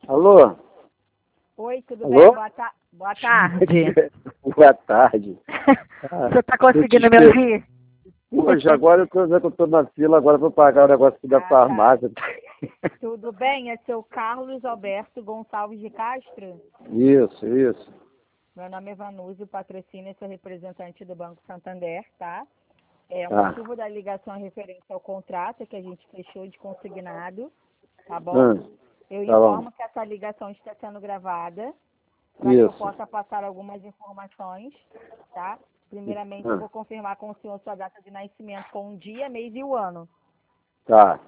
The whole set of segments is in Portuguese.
Alô? Oi, tudo Alô? bem? Boa tarde. Boa tarde. Você está conseguindo me ouvir? Hoje, agora eu tô na fila agora para pagar o negócio aqui da farmácia. Tudo bem? É seu Carlos Alberto Gonçalves de Castro? Isso. Meu nome é Vanúzio, patrocínio, sou representante do Banco Santander, tá? O Tá. motivo da ligação é referente ao contrato que a gente fechou de consignado, tá bom? Eu tá bom. informo que essa ligação está sendo gravada para que eu Isso. possa passar algumas informações, tá? Primeiramente, eu vou confirmar com o senhor sua data de nascimento com o dia, mês e o ano. Tá.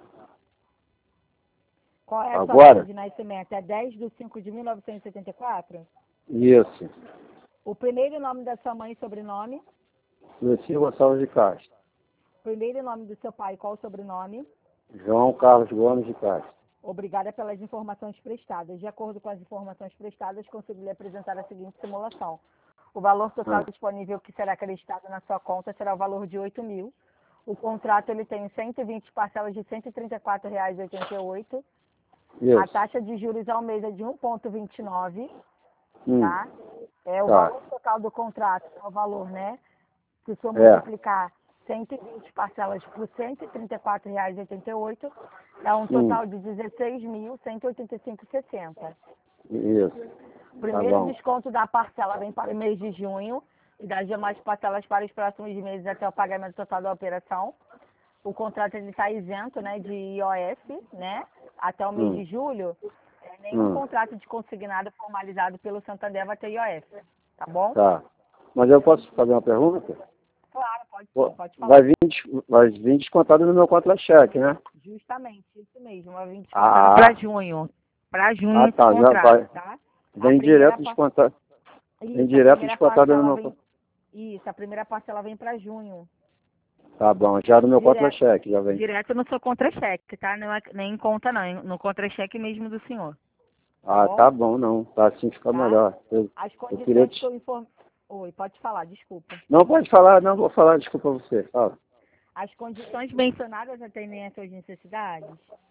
Qual é a sua Agora? data de nascimento? É 10/5/1974? Isso. O primeiro nome da sua mãe e sobrenome? Luci Gonçalves de Castro. Primeiro nome do seu pai, qual o sobrenome? João Carlos Gomes de Castro. Obrigada pelas informações prestadas. De acordo com as informações prestadas, consigo lhe apresentar a seguinte simulação. O valor total disponível que será acreditado na sua conta será o valor de 8.000. O contrato ele tem 120 parcelas de R$ 134,88. Isso. A taxa de juros ao mês é de 1,29, tá? O Tá. valor total do contrato é o valor, né? Se o senhor multiplicar 120 parcelas por R$ 134,88, é um total de R$ 16.185,60. Isso. O primeiro bom. desconto da parcela vem para o mês de junho e das demais parcelas para os próximos meses até o pagamento total da operação. O contrato está isento, né, de IOF, né? Até o mês de julho, nenhum contrato de consignado formalizado pelo Santander vai ter IOF, tá bom? Tá. Mas eu posso fazer uma pergunta? Claro, pode falar. Vai vir descontado no meu contra-cheque, né? Justamente, isso mesmo, vai vir descontado para junho. Para junho esse tá, já contrato, tá? Vem direto descontado. Vem direto descontado no meu... Isso, a primeira parcela vem para junho. Tá bom, já no meu contra-cheque, já vem. Direto no seu contra-cheque, tá? Não é nem em conta não, no contra-cheque mesmo do senhor. Tá bom, não. Tá assim fica melhor. As condições queria que eu informo... Oi, pode falar, desculpa. Não, pode falar, não vou falar, desculpa você. Fala. As condições mencionadas atendem às suas necessidades?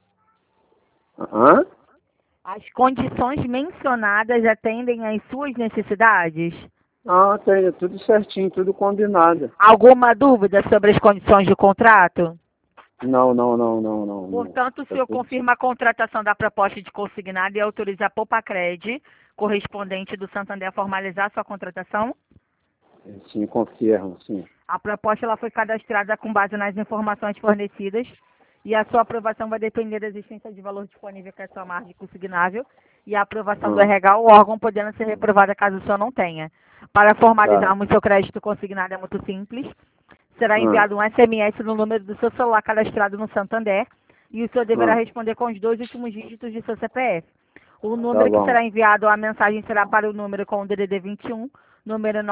Hã? As condições mencionadas atendem às suas necessidades? Tem tudo certinho, tudo combinado. Alguma dúvida sobre as condições do contrato? Não. Portanto, o senhor confirma a contratação da proposta de consignado e autoriza a Popacred, correspondente do Santander, a formalizar sua contratação? Sim, confirmo, sim. A proposta ela foi cadastrada com base nas informações fornecidas e a sua aprovação vai depender da existência de valor disponível que é a sua margem consignável e a aprovação do RH, o órgão podendo ser reprovada caso o senhor não tenha. Para formalizarmos seu crédito consignado é muito simples. Será enviado um SMS no número do seu celular cadastrado no Santander e o senhor deverá responder com os 2 últimos dígitos de seu CPF. O número que será enviado, a mensagem será para o número com o DDD 21, número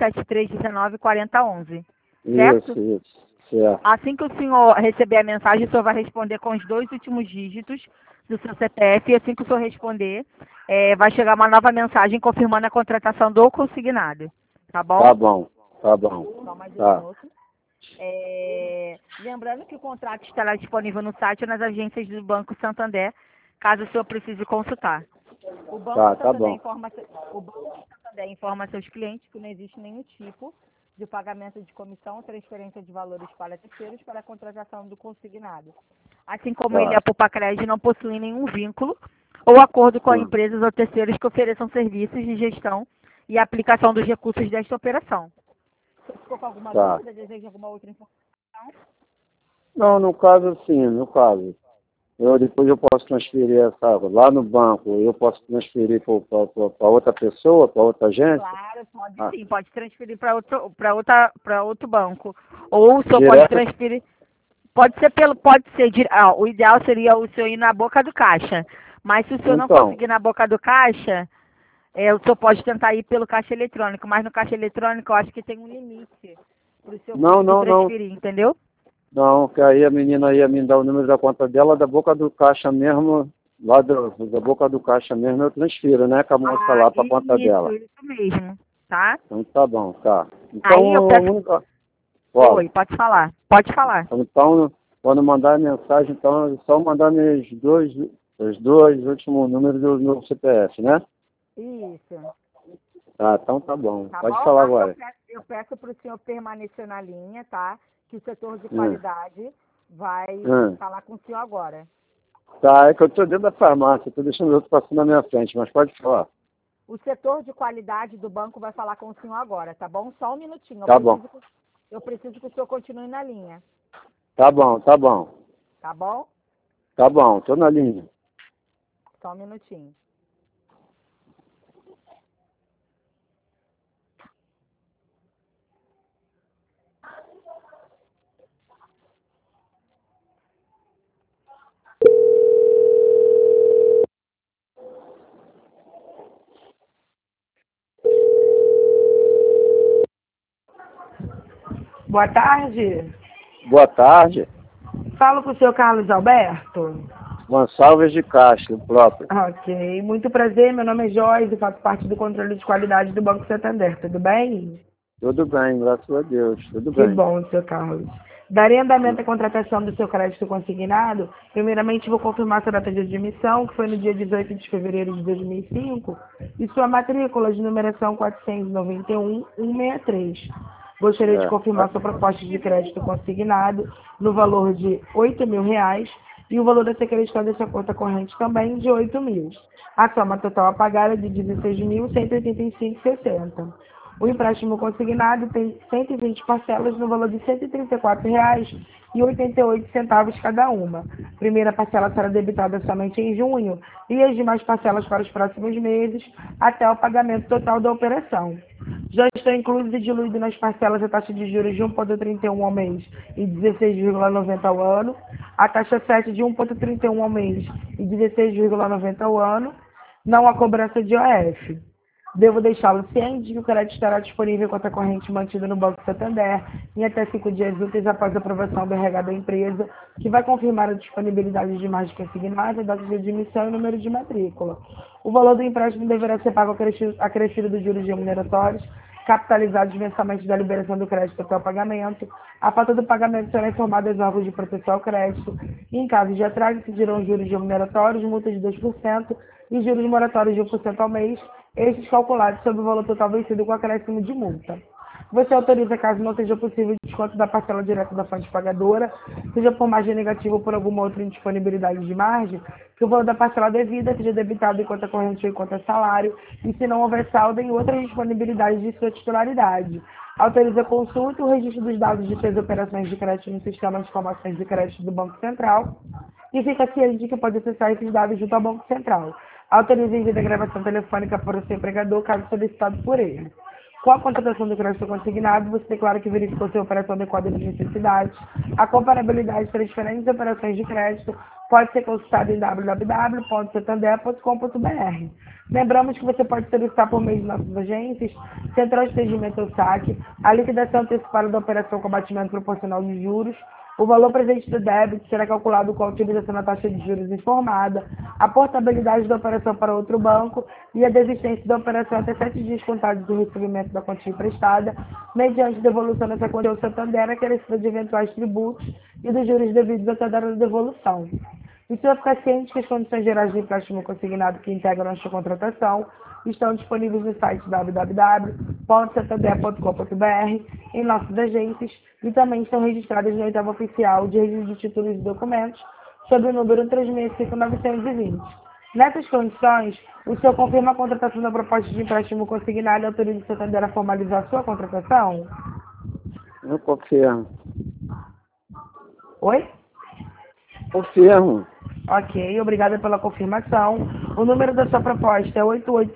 973194011. Certo? Isso, certo. Assim que o senhor receber a mensagem, o senhor vai responder com os 2 últimos dígitos do seu CPF e assim que o senhor responder, vai chegar uma nova mensagem confirmando a contratação do consignado. Tá bom? Tá bom. Só mais um minuto. Lembrando que o contrato estará disponível no site ou nas agências do Banco Santander, caso o senhor precise consultar. O Banco Santander informa seus clientes que não existe nenhum tipo de pagamento de comissão ou transferência de valores para terceiros para a contratação do consignado. Assim como ele e a Popacred não possuem nenhum vínculo ou acordo com empresas ou terceiros que ofereçam serviços de gestão e aplicação dos recursos desta operação. Se ficou com alguma dúvida, deseja alguma outra informação? Não, no caso, sim, depois eu posso transferir lá no banco, eu posso transferir para outra pessoa, para outra agência? Claro, pode sim, pode transferir para outro banco. Ou o senhor pode transferir, pode ser o ideal seria o senhor ir na boca do caixa. Mas se o senhor não conseguir na boca do caixa, o senhor pode tentar ir pelo caixa eletrônico, mas no caixa eletrônico eu acho que tem um limite para o senhor conseguir transferir, entendeu? Não, que aí a menina ia me dar o número da conta dela, da boca do caixa mesmo, lá da boca do caixa mesmo eu transfiro, né? Com a moça lá para a conta dela. Isso mesmo, tá? Então tá bom, tá. Então, aí eu peço... Oi, pode falar. Então, quando mandar a mensagem, então é só mandar meus 2 Os dois últimos números do meu CPF, né? Isso. Tá, então tá bom. Tá Pode bom? falar Aí agora. eu peço para o senhor permanecer na linha, tá? Que o setor de qualidade vai falar com o senhor agora. Tá, é que eu tô dentro da farmácia, tô deixando o outro passando na minha frente, mas pode falar. O setor de qualidade do banco vai falar com o senhor agora, tá bom? Só um minutinho. Tá bom. Eu preciso que o senhor continue na linha. Tá bom, tá bom. Tá bom? Tá bom, tô na linha. Só um minutinho. Boa tarde. Boa tarde. Falo com o senhor Carlos Alberto. Gonçalves de Castro, próprio. Ok, muito prazer. Meu nome é Joyce e faço parte do controle de qualidade do Banco Santander. Tudo bem? Tudo bem, graças a Deus. Tudo Que bem. bom, seu Carlos. Darei andamento à contratação do seu crédito consignado. Primeiramente, vou confirmar sua data de admissão, que foi no dia 18 de fevereiro de 2005, e sua matrícula de numeração 491-163. Gostaria de confirmar sua proposta de crédito consignado no valor de R$ 8.000 e o valor a ser creditado da sua conta corrente também de R$ 8.000. A soma total a pagar é de R$ 16.185,60. O empréstimo consignado tem 120 parcelas no valor de R$ 134,88 cada uma. Primeira parcela será debitada somente em junho e as demais parcelas para os próximos meses, até o pagamento total da operação. Já estão incluídos e diluídos nas parcelas a taxa de juros de 1,31 ao mês e 16,90 ao ano, a taxa 7 de 1,31 ao mês e 16,90 ao ano, não há cobrança de OF. Devo deixá-lo ciente de que o crédito estará disponível em conta corrente mantida no Banco Santander em até 5 dias úteis após a aprovação do RH da empresa, que vai confirmar a disponibilidade de margem consignada, data de admissão e número de matrícula. O valor do empréstimo deverá ser pago acrescido dos juros remuneratórios, capitalizados mensalmente da liberação do crédito até o pagamento. A falta do pagamento será informada aos órgãos de proteção ao crédito. E, em caso de atraso, incidirão juros remuneratórios, multa de 2% e juros moratórios de 1% ao mês, estes calculados sobre o valor total vencido com acréscimo de multa. Você autoriza, caso não seja possível, o desconto da parcela direta da fonte pagadora, seja por margem negativa ou por alguma outra indisponibilidade de margem, que o valor da parcela devida seja debitado em conta corrente ou em conta salário, e se não houver saldo, em outras disponibilidades de sua titularidade. Autoriza a consulta e o registro dos dados de suas operações de crédito no sistema de informações de crédito do Banco Central, e fica ciente de que pode acessar esses dados junto ao Banco Central. Autoriza envio da gravação telefônica para o seu empregador, caso solicitado por ele. Com a contratação do crédito consignado, você declara que verificou sua operação adequada às necessidades. A comparabilidade das diferentes operações de crédito pode ser consultada em www.santander.com.br. Lembramos que você pode solicitar por meio de nossas agências, Central de Atendimento ao Saque, a liquidação antecipada da operação com abatimento proporcional de juros. O valor presente do débito será calculado com a utilização da taxa de juros informada, a portabilidade da operação para outro banco e a desistência da operação até 7 dias contados do recebimento da quantia emprestada, mediante devolução dessa quantia ao Santander acrescida de eventuais tributos e dos juros devidos até a data da devolução. E se ficar ciente que as condições gerais de empréstimo consignado que integram esta contratação estão disponíveis no site www.santander.com.br, em nossas agências, e também estão registradas no oitavo oficial de registro de títulos e documentos, sob o número 365920. Nessas condições, o senhor confirma a contratação da proposta de empréstimo consignado e autoriza o Santander a formalizar a sua contratação? Eu confirmo. Oi? Confirmo. Ok, obrigada pela confirmação. O número da sua proposta é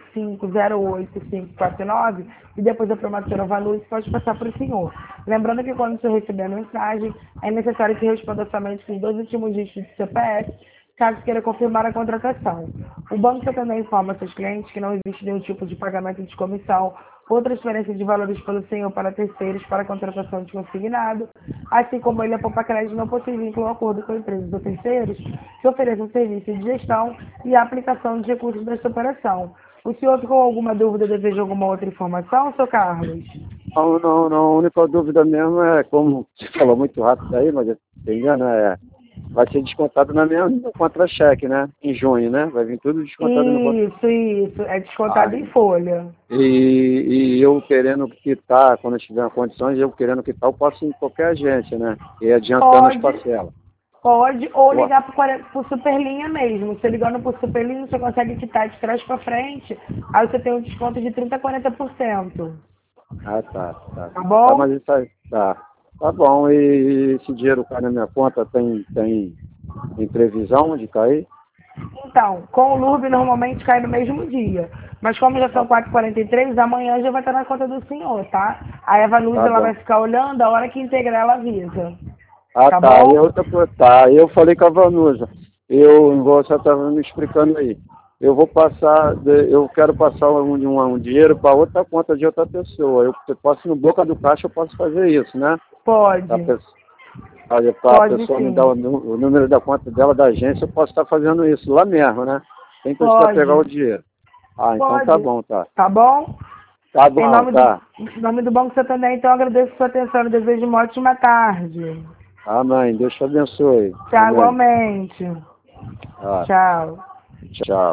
885-08549 e depois a promotora Vanus pode passar para o senhor. Lembrando que quando o senhor receber a mensagem, é necessário que responda somente com os 2 últimos dígitos do CPF, caso queira confirmar a contratação. O Banco também informa seus clientes que não existe nenhum tipo de pagamento de comissão ou transferência de valores pelo senhor para terceiros para a contratação de consignado, assim como ele, a Poupa Crédito, não possui vínculo ou acordo com empresas ou terceiros que ofereçam serviço de gestão e aplicação de recursos desta operação. O senhor ficou com alguma dúvida, deseja alguma outra informação, seu Carlos? Não. A única dúvida mesmo é, como você falou muito rápido aí, mas se engano, vai ser descontado na minha contra-cheque, né? Em junho, né? Vai vir tudo descontado no contra. Isso. É descontado em folha. E eu querendo quitar, quando eu tiver condições, eu querendo quitar, eu posso ir em qualquer agência, né? E adiantando as parcelas. Pode, ou ligar pro Superlinha mesmo. Você ligando pro Superlinha, você consegue quitar de trás para frente, aí você tem um desconto de 30% a 40%. Ah, tá. Tá bom? Tá, mas isso aí, tá. Tá bom, e esse dinheiro cai na minha conta, tem previsão de cair? Então, com o LURB normalmente cai no mesmo dia. Mas como já são 4h43, amanhã já vai estar na conta do senhor, tá? A Eva Luz, Tá ela bom. vai ficar olhando, a hora que integrar ela avisa. Ah, Tá tá. bom? E outra coisa, tá. Eu falei com a Vanusa. Igual você estava me explicando aí. Eu quero passar um dinheiro para outra conta de outra pessoa. Eu posso ir no boca do caixa, eu posso fazer isso, né? Pode. Para a Pode, pessoa me sim. dar o número da conta dela da agência, eu posso estar fazendo isso lá mesmo, né? Sem precisar Pode. pegar o dinheiro. Ah, então Pode. tá bom, tá. Tá bom? Tá Em bom, nome tá. em nome do Banco Santander, então eu agradeço a sua atenção e desejo uma ótima tarde. Amém. Deus te abençoe. Tchau, Amém. igualmente. Ah, Tchau. tchau.